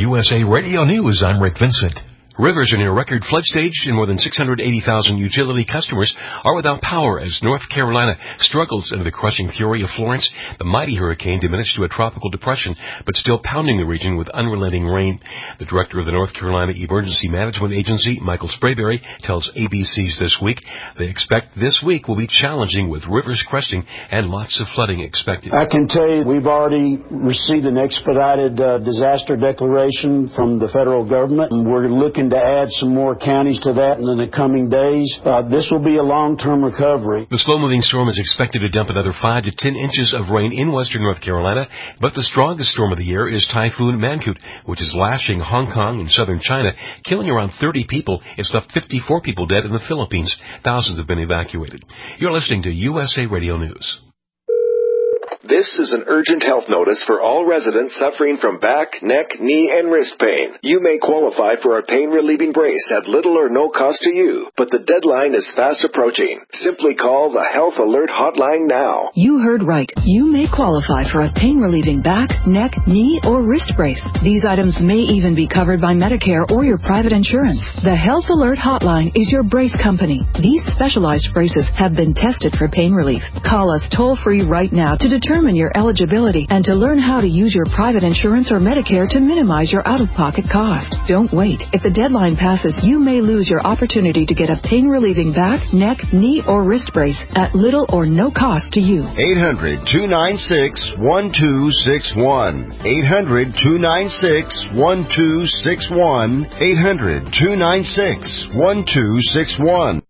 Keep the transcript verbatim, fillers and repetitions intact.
U S A Radio News, I'm Rick Vincent. Rivers are near record flood stage, and more than six hundred eighty thousand utility customers are without power as North Carolina struggles under the crushing fury of Florence. The mighty hurricane diminished to a tropical depression, but still pounding the region with unrelenting rain. The director of the North Carolina Emergency Management Agency, Michael Sprayberry, tells A B C's This Week they expect this week will be challenging with rivers cresting and lots of flooding expected. I can tell you we've already received an expedited uh, disaster declaration from the federal government, and we're looking to add some more counties to that in the coming days. Uh, this will be a long-term recovery. The slow-moving storm is expected to dump another five to ten inches of rain in western North Carolina, but the strongest storm of the year is Typhoon Mangkhut, which is lashing Hong Kong and southern China, killing around thirty people. It's left fifty-four people dead in the Philippines. Thousands have been evacuated. You're listening to U S A Radio News. This is an urgent health notice for all residents suffering from back, neck, knee, and wrist pain. You may qualify for a pain-relieving brace at little or no cost to you, but the deadline is fast approaching. Simply call the Health Alert Hotline now. You heard right. You may qualify for a pain-relieving back, neck, knee, or wrist brace. These items may even be covered by Medicare or your private insurance. The Health Alert Hotline is your brace company. These specialized braces have been tested for pain relief. Call us toll-free right now to determine your eligibility and to learn how to use your private insurance or Medicare to minimize your out-of-pocket cost. Don't wait. If the deadline passes, you may lose your opportunity to get a pain-relieving back, neck, knee, or wrist brace at little or no cost to you. eight hundred, two nine six, one two six one. eight hundred, two nine six, one two six one. eight hundred, two nine six, one two six one.